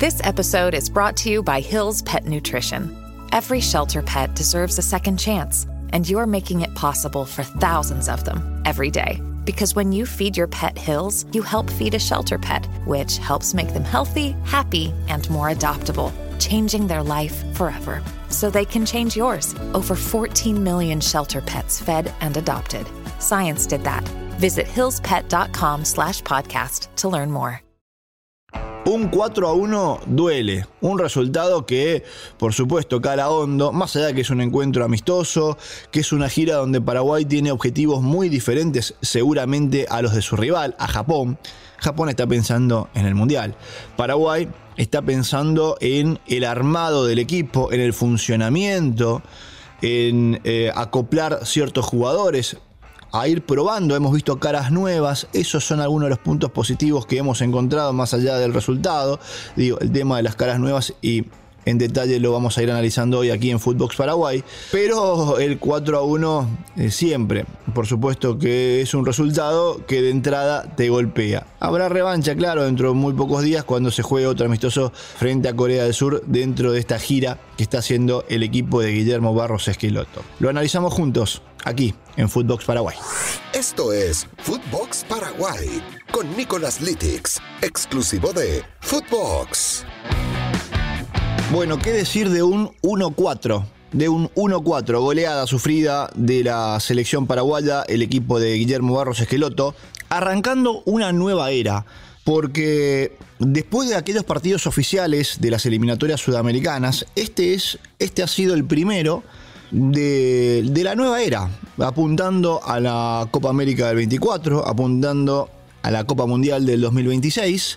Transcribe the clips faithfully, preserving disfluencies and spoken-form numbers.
This episode is brought to you by Hill's Pet Nutrition. Every shelter pet deserves a second chance, and you're making it possible for thousands of them every day. Because when you feed your pet Hill's, you help feed a shelter pet, which helps make them healthy, happy, and more adoptable, changing their life forever. So they can change yours. Over fourteen million shelter pets fed and adopted. Science did that. Visit hillspet.com slash podcast to learn more. Un cuatro a uno duele, un resultado que, por supuesto, cala hondo, más allá de que es un encuentro amistoso, que es una gira donde Paraguay tiene objetivos muy diferentes seguramente a los de su rival, a Japón. Japón está pensando en el Mundial. Paraguay está pensando en el armado del equipo, en el funcionamiento, en eh, acoplar ciertos jugadores, a ir probando. Hemos visto caras nuevas. Esos son algunos de los puntos positivos que hemos encontrado más allá del resultado. Digo, el tema de las caras nuevas, y en detalle lo vamos a ir analizando hoy aquí en Footbox Paraguay. Pero el cuatro a uno eh, siempre, por supuesto que es un resultado que de entrada te golpea. Habrá revancha, claro, dentro de muy pocos días cuando se juegue otro amistoso frente a Corea del Sur dentro de esta gira que está haciendo el equipo de Guillermo Barros Esqueloto. Lo analizamos juntos aquí en Footbox Paraguay. Esto es Footbox Paraguay con Nicolás Litix, exclusivo de Footbox. Bueno, ¿qué decir de un uno cuatro? De un uno cuatro, goleada sufrida de la selección paraguaya, el equipo de Guillermo Barros Esqueloto, arrancando una nueva era, porque después de aquellos partidos oficiales de las eliminatorias sudamericanas, este, es, este ha sido el primero de, de la nueva era, apuntando a la Copa América del veinticuatro, apuntando a la Copa Mundial del dos mil veintiséis.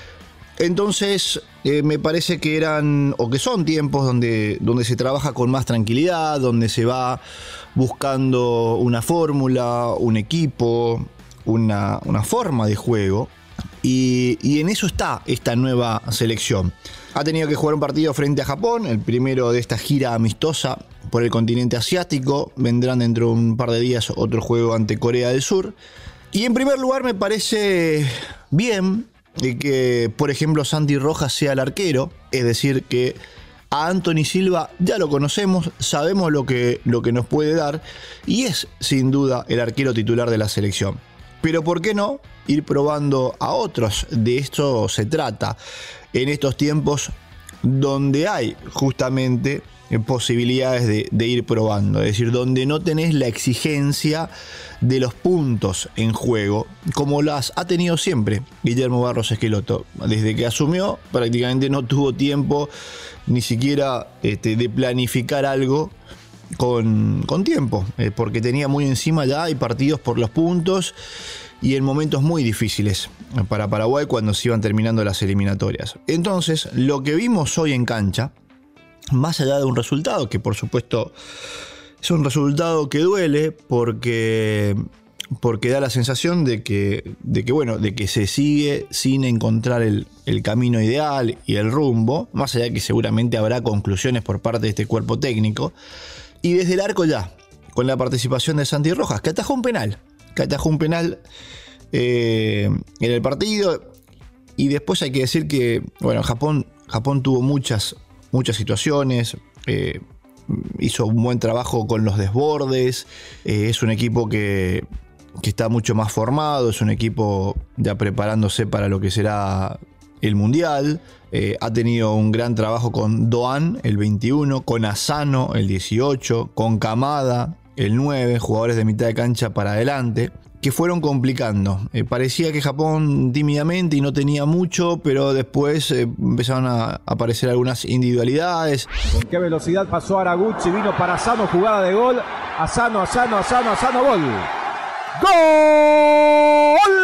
Entonces eh, me parece que eran o que son tiempos donde, donde se trabaja con más tranquilidad, donde se va buscando una fórmula, un equipo, una, una forma de juego, y, y en eso está esta nueva selección. Ha tenido que jugar un partido frente a Japón, el primero de esta gira amistosa por el continente asiático. Vendrán dentro de un par de días otro juego ante Corea del Sur. Y en primer lugar me parece bien de que, por ejemplo, Santi Rojas sea el arquero, es decir, que a Anthony Silva ya lo conocemos, sabemos lo que, lo que nos puede dar, y es sin duda el arquero titular de la selección. Pero ¿por qué no ir probando a otros? De esto se trata en estos tiempos donde hay justamente posibilidades de, de ir probando, es decir, donde no tenés la exigencia de los puntos en juego, como las ha tenido siempre Guillermo Barros Esqueloto. Desde que asumió, prácticamente no tuvo tiempo ni siquiera este, de planificar algo con, con tiempo, eh, porque tenía muy encima ya hay partidos por los puntos y en momentos muy difíciles para Paraguay cuando se iban terminando las eliminatorias. Entonces, lo que vimos hoy en cancha, más allá de un resultado que por supuesto es un resultado que duele porque, porque da la sensación de que, de que, bueno, de que se sigue sin encontrar el, el camino ideal y el rumbo, más allá de que seguramente habrá conclusiones por parte de este cuerpo técnico. Y desde el arco ya, con la participación de Santi Rojas, que atajó un penal, que atajó un penal eh, en el partido. Y después hay que decir que, bueno, Japón, Japón tuvo muchas... muchas situaciones, eh, hizo un buen trabajo con los desbordes, eh, es un equipo que, que está mucho más formado, es un equipo ya preparándose para lo que será el Mundial, eh, ha tenido un gran trabajo con Doan, el veintiuno, con Asano, el dieciocho, con Kamada, el nueve, jugadores de mitad de cancha para adelante, que fueron complicando. Eh, parecía que Japón tímidamente y no tenía mucho, pero después eh, empezaron a aparecer algunas individualidades. ¿Con qué velocidad pasó Araguchi? Vino para Asano, jugada de gol. Asano, Asano, Asano, Asano, gol. ¡Gol!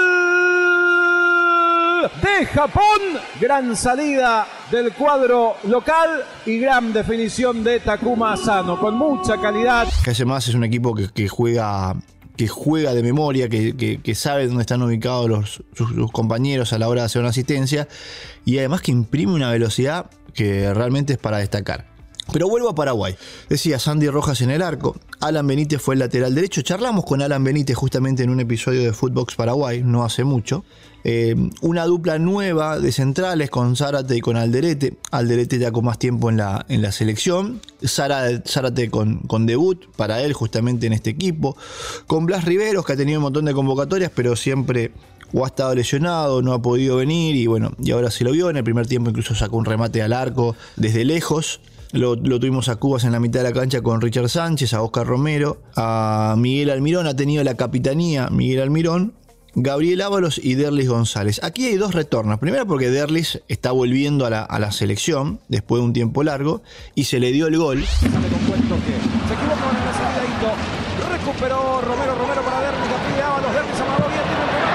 De Japón. Gran salida del cuadro local y gran definición de Takuma Asano, con mucha calidad. Que además es un equipo que, que juega... que juega de memoria, que, que, que sabe dónde están ubicados los, sus, sus compañeros a la hora de hacer una asistencia, y además que imprime una velocidad que realmente es para destacar. Pero vuelvo a Paraguay. Decía Sandy Rojas en el arco, Alan Benítez fue el lateral derecho. Charlamos con Alan Benítez justamente en un episodio de Footbox Paraguay, no hace mucho. Eh, una dupla nueva de centrales con Zárate y con Alderete. Alderete ya con más tiempo en la, en la selección. Zárate con, con debut para él justamente en este equipo. Con Blas Riveros, que ha tenido un montón de convocatorias, pero siempre o ha estado lesionado, no ha podido venir. Y bueno, y ahora se lo vio. En el primer tiempo incluso sacó un remate al arco desde lejos. Lo, lo tuvimos a Cubas en la mitad de la cancha con Richard Sánchez, a Oscar Romero, a Miguel Almirón. Ha tenido la capitanía Miguel Almirón, Gabriel Ábalos y Derlis González. Aquí hay dos retornos. Primero porque Derlis está volviendo a la, a la selección después de un tiempo largo y se le dio el gol. Se equivocó en el salidito. Recuperó Romero, Romero para Derlis, Gabriel Ábalos, Derlis amarró bien, tiene el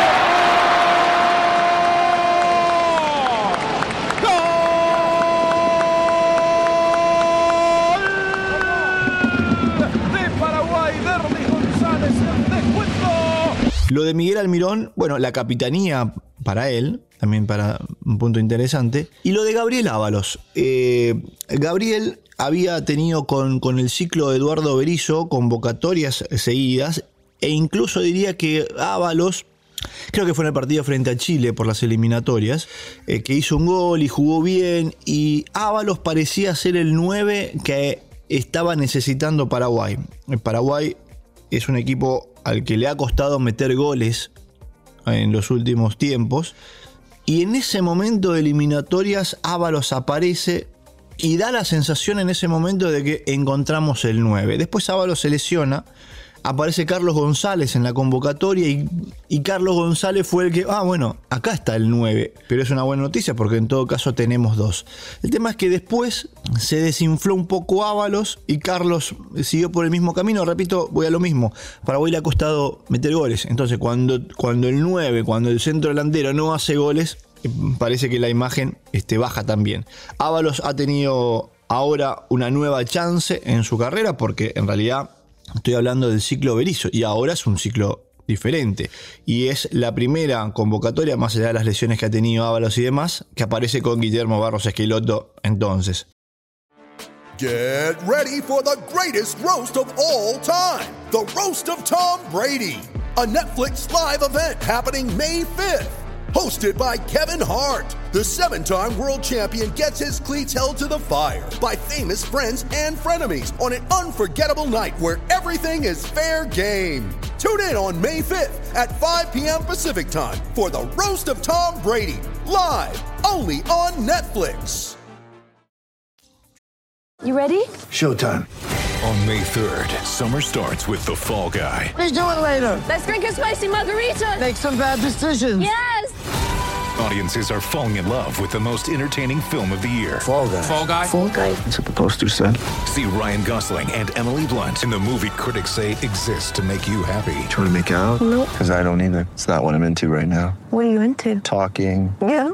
Lo de Miguel Almirón, bueno, la capitanía para él, también para un punto interesante. Y lo de Gabriel Ábalos. Eh, Gabriel había tenido con, con el ciclo de Eduardo Berizzo convocatorias seguidas, e incluso diría que Ábalos, creo que fue en el partido frente a Chile por las eliminatorias, eh, que hizo un gol y jugó bien, y Ábalos parecía ser el nueve que estaba necesitando Paraguay. El Paraguay es un equipo al que le ha costado meter goles en los últimos tiempos, y en ese momento de eliminatorias Ábalos aparece y da la sensación en ese momento de que encontramos el nueve. Después Ábalos se lesiona, aparece Carlos González en la convocatoria y, y Carlos González fue el que, ah bueno, acá está el nueve, pero es una buena noticia porque en todo caso tenemos dos. El tema es que después se desinfló un poco Ábalos y Carlos siguió por el mismo camino. Repito, voy a lo mismo, Paraguay le ha costado meter goles, entonces cuando, cuando el nueve, cuando el centro delantero no hace goles, parece que la imagen este, baja también. Ábalos ha tenido ahora una nueva chance en su carrera porque en realidad estoy hablando del ciclo Berizzo y ahora es un ciclo diferente. Y es la primera convocatoria, más allá de las lesiones que ha tenido Ábalos y demás, que aparece con Guillermo Barros Esqueloto entonces. Get ready for the greatest roast of all time. The Roast of Tom Brady. A Netflix live event happening May fifth. Hosted by Kevin Hart, the seven-time world champion gets his cleats held to the fire by famous friends and frenemies on an unforgettable night where everything is fair game. Tune in on May fifth at five p.m. Pacific time for the Roast of Tom Brady, live only on Netflix. You ready? Showtime. On May third, summer starts with The Fall Guy. Let's do it later. Let's drink a spicy margarita. Make some bad decisions. Yes! Audiences are falling in love with the most entertaining film of the year. Fall Guy. Fall Guy? Fall guy. That's what the poster said. See Ryan Gosling and Emily Blunt in the movie critics say exists to make you happy. Trying to make it out? Nope. Because I don't either. It's not what I'm into right now. What are you into? Talking. Yeah.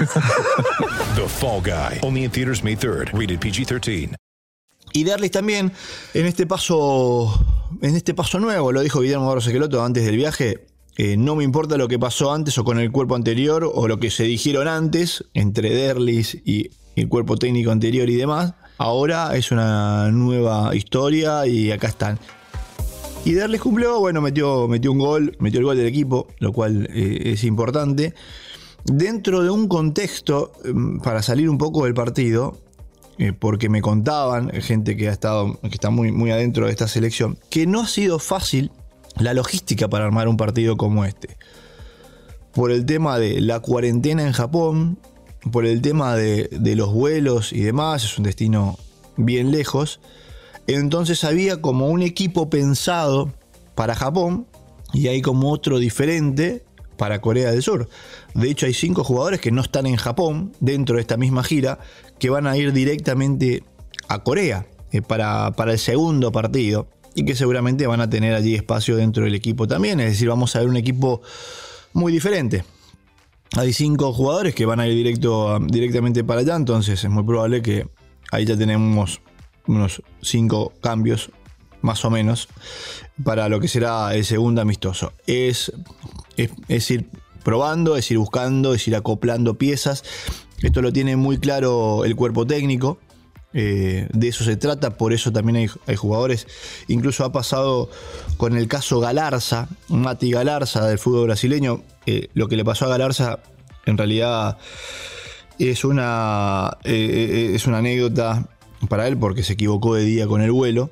The Fall Guy. Only in theaters May third. Rated P G thirteen. Y Derlis también, en este paso en este paso nuevo, lo dijo Guillermo Barros Esqueloto antes del viaje, eh, no me importa lo que pasó antes o con el cuerpo anterior o lo que se dijeron antes entre Derlis y el cuerpo técnico anterior y demás, ahora es una nueva historia y acá están. Y Derlis cumplió, bueno, metió, metió un gol, metió el gol del equipo, lo cual eh, es importante, dentro de un contexto, eh, para salir un poco del partido, Eh, porque me contaban, gente que ha estado, que está muy, muy adentro de esta selección, que no ha sido fácil la logística para armar un partido como este. Por el tema de la cuarentena en Japón, por el tema de, de los vuelos y demás, es un destino bien lejos. Entonces había como un equipo pensado para Japón y hay como otro diferente para Corea del Sur. De hecho hay cinco jugadores que no están en Japón dentro de esta misma gira, que van a ir directamente a Corea eh, para, para el segundo partido y que seguramente van a tener allí espacio dentro del equipo también. Es decir, vamos a ver un equipo muy diferente. Hay cinco jugadores que van a ir directo, directamente para allá, entonces es muy probable que ahí ya tenemos unos cinco cambios más o menos para lo que será el segundo amistoso. Es, es, es ir probando, es ir buscando, es ir acoplando piezas. Esto lo tiene muy claro el cuerpo técnico. Eh, de eso se trata, por eso también hay, hay jugadores. Incluso ha pasado con el caso Galarza, Mati Galarza del fútbol brasileño. Eh, lo que le pasó a Galarza en realidad es una, eh, es una anécdota para él, porque se equivocó de día con el vuelo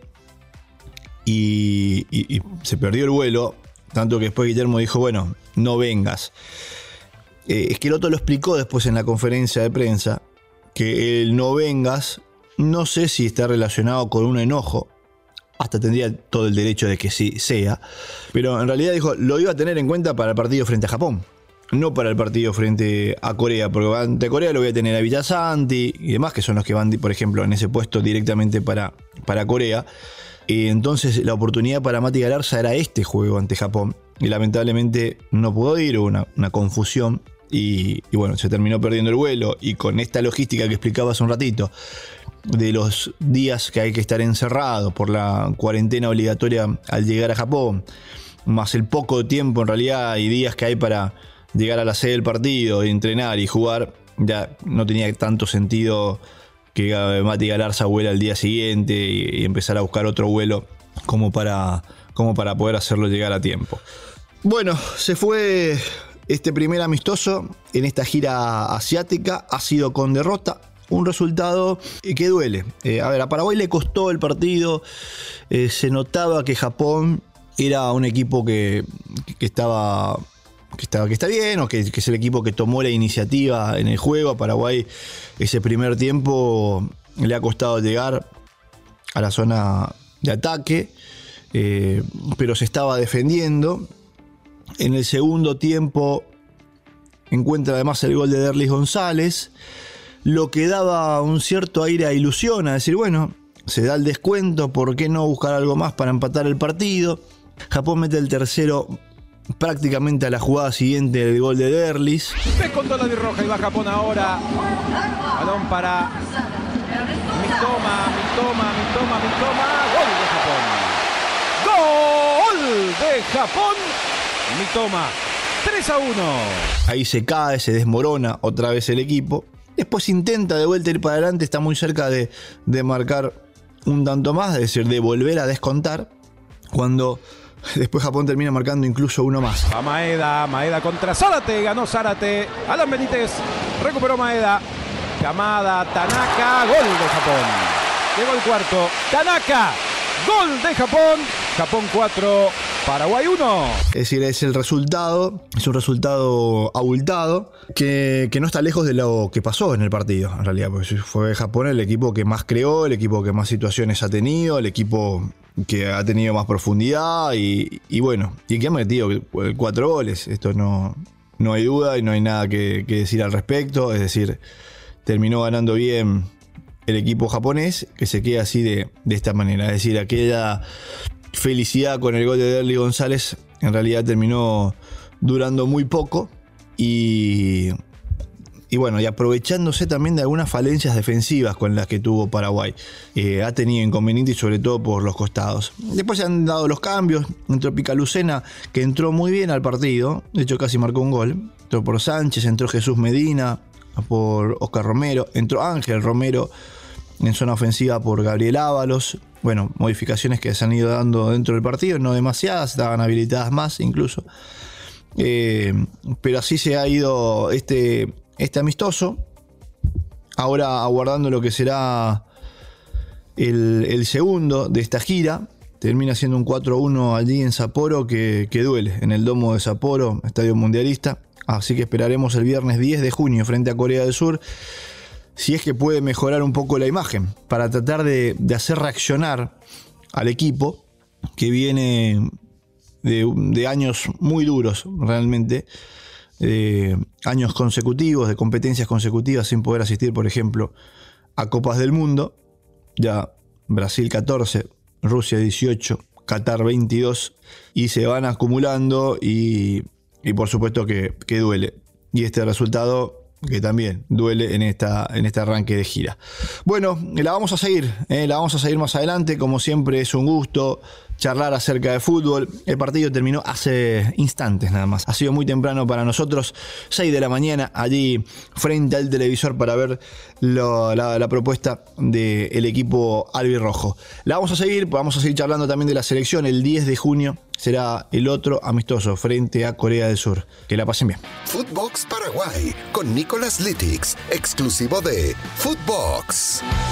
y, y, y se perdió el vuelo, tanto que después Guillermo dijo, bueno, no vengas. Eh, Schelotto lo explicó después en la conferencia de prensa, que el no vengas, no sé si está relacionado con un enojo, hasta tendría todo el derecho de que sí sea, pero en realidad dijo, lo iba a tener en cuenta para el partido frente a Japón, no para el partido frente a Corea, porque ante Corea lo voy a tener a Villasanti y demás, que son los que van, por ejemplo, en ese puesto directamente para, para Corea. Y entonces la oportunidad para Mati Galarza era este juego ante Japón, y lamentablemente no pudo ir, hubo una, una confusión, y, y bueno, se terminó perdiendo el vuelo, y con esta logística que explicaba hace un ratito, de los días que hay que estar encerrado por la cuarentena obligatoria al llegar a Japón, más el poco tiempo en realidad y días que hay para llegar a la sede del partido, entrenar y jugar, ya no tenía tanto sentido que Mati Galarza vuela al día siguiente y, y empezar a buscar otro vuelo como para, como para poder hacerlo llegar a tiempo. Bueno, se fue este primer amistoso en esta gira asiática, ha sido con derrota. Un resultado que duele. Eh, a ver, a Paraguay le costó el partido. Eh, se notaba que Japón era un equipo que, que estaba... Que está, que está bien, o que, que es el equipo que tomó la iniciativa en el juego. A Paraguay ese primer tiempo le ha costado llegar a la zona de ataque, eh, pero se estaba defendiendo. En el segundo tiempo encuentra además el gol de Derlis González, lo que daba un cierto aire a ilusión, a decir, bueno, se da el descuento, ¿por qué no buscar algo más para empatar el partido? Japón mete el tercero prácticamente a la jugada siguiente del gol de Derlis. Descontó la de roja y va Japón ahora. Balón para Mitoma, Mitoma, Mitoma, Mitoma. Gol de Japón. Gol de Japón. Mitoma. tres a uno. Ahí se cae, se desmorona otra vez el equipo. Después intenta de vuelta ir para adelante, está muy cerca de, de marcar un tanto más, es decir, de volver a descontar, cuando después Japón termina marcando incluso uno más. A Maeda, Maeda contra Zárate, ganó Zárate. Alan Benítez, recuperó Maeda. Kamada, Tanaka, gol de Japón. Llegó el cuarto, Tanaka, gol de Japón. Japón cuatro, Paraguay uno. Es decir, es el resultado, es un resultado abultado que, que no está lejos de lo que pasó en el partido, en realidad, porque fue Japón el equipo que más creó, el equipo que más situaciones ha tenido, el equipo que ha tenido más profundidad y, y bueno, y que ha metido cuatro goles. Esto no, no hay duda y no hay nada que, que decir al respecto. Es decir, terminó ganando bien el equipo japonés, que se queda así de, de esta manera. Es decir, aquella felicidad con el gol de Derlis González en realidad terminó durando muy poco y, y bueno, y aprovechándose también de algunas falencias defensivas con las que tuvo Paraguay. Eh, ha tenido inconvenientes, sobre todo por los costados. Después se han dado los cambios. Entró Picalucena, que entró muy bien al partido, de hecho casi marcó un gol. Entró por Sánchez, entró Jesús Medina por Oscar Romero, entró Ángel Romero en zona ofensiva por Gabriel Ábalos. Bueno, modificaciones que se han ido dando dentro del partido, no demasiadas, estaban habilitadas más incluso. Eh, pero así se ha ido este, este amistoso. Ahora aguardando lo que será el, el segundo de esta gira. Termina siendo un cuatro a uno allí en Sapporo que, que duele, en el domo de Sapporo, estadio mundialista. Así que esperaremos el viernes diez de junio frente a Corea del Sur, si es que puede mejorar un poco la imagen, para tratar de, de hacer reaccionar al equipo que viene de, de años muy duros realmente, de años consecutivos, de competencias consecutivas sin poder asistir, por ejemplo, a Copas del Mundo. Ya Brasil catorce, Rusia dieciocho, Qatar veintidós, y se van acumulando y, y por supuesto que, que duele. Y este resultado que también duele en, esta, en este arranque de gira. Bueno, la vamos a seguir, ¿eh? la vamos a seguir más adelante. Como siempre, es un gusto charlar acerca de fútbol. El partido terminó hace instantes nada más. Ha sido muy temprano para nosotros, seis de la mañana, allí frente al televisor para ver lo, la, la propuesta del equipo albirrojo. La vamos a seguir, vamos a seguir charlando también de la selección. El diez de junio será el otro amistoso frente a Corea del Sur. Que la pasen bien. Footbox Paraguay con Nicolás Litix, exclusivo de Footbox.